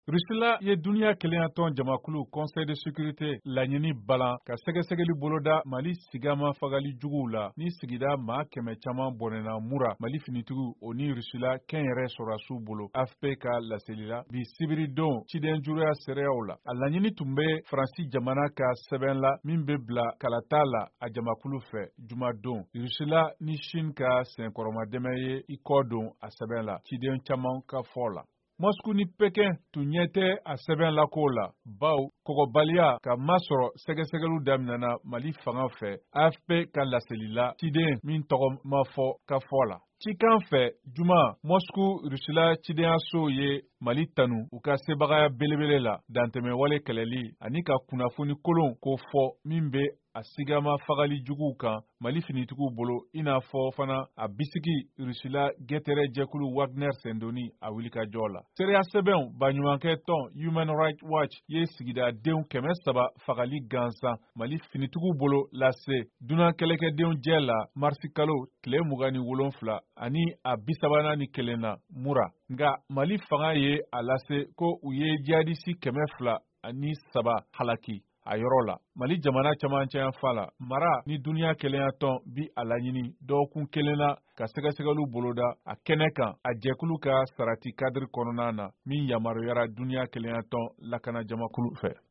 Rusila ye duniya keleyatɔn jamakulu Conseil de sécurité laɲini balan ka sɛgɛsɛgɛli boloda Mali sigama fagali juguw la ni sigida maa 100 caman bɔnɛna mura Mali finitigiw o ni Rusila kɛnyɛrɛ sɔrɔdasiw bolo AFP ka laseli la bi sibiridon ciden juguya sereyaw la. A laɲini tun bɛ Faransi jamana ka sɛbɛn la min bɛ bila kalata la a jamakulu fɛ jumadon. Rusila ni Chine ka senkɔrɔmadɛmɛ ye i kɔ don a sɛbɛn la ciden caman ka fɔ la. Moscou ni Pékin tun ɲɛ tɛ a sɛbɛn lako la baw kɔgɔbaliya ka masɔrɔ sɛgɛsɛgɛliw daminɛna Mali fanga fɛ AFP ka laseli la ciden min tɔgɔ ma fɔ ka fɔ la. Cikan fɛ juma Moscou Rusila cidenyaso ye Mali tanu u ka sebagaya belebele la dantɛmɛwale kɛlɛli ani ka kunnafoni kolon ko fɔ min bɛ a sigama fagali juguw kan Mali finitigiw bolo i n'a fɔ fana a bisigi Rusila gɛtɛrɛ jɛkulu Wagner sendoni a wulikajɔ la. Seereya sɛbɛnw baɲumankɛ tɔn Human Rights Watch ye sigidadenw 300 fagali gansan Mali finitigiw bolo lase dunan kɛlɛkɛdenw jɛ la marisi kalo tile 27 ani a 31 na mura. Nga Mali fanga ye a lase ko u ye jihadisi 200 ani 3 halaki a yɔrɔ la. Mali jamana camancɛ fa la mara ni duniya keleyatɔn bi a laɲini dɔgɔkun 1 na ka sɛgɛsɛgɛliw boloda a kɛnɛ kan a jɛkulu ka sarati kadiri kɔnɔna na min yamaruyara duniya keleyatɔn lakana jamakulu fɛ.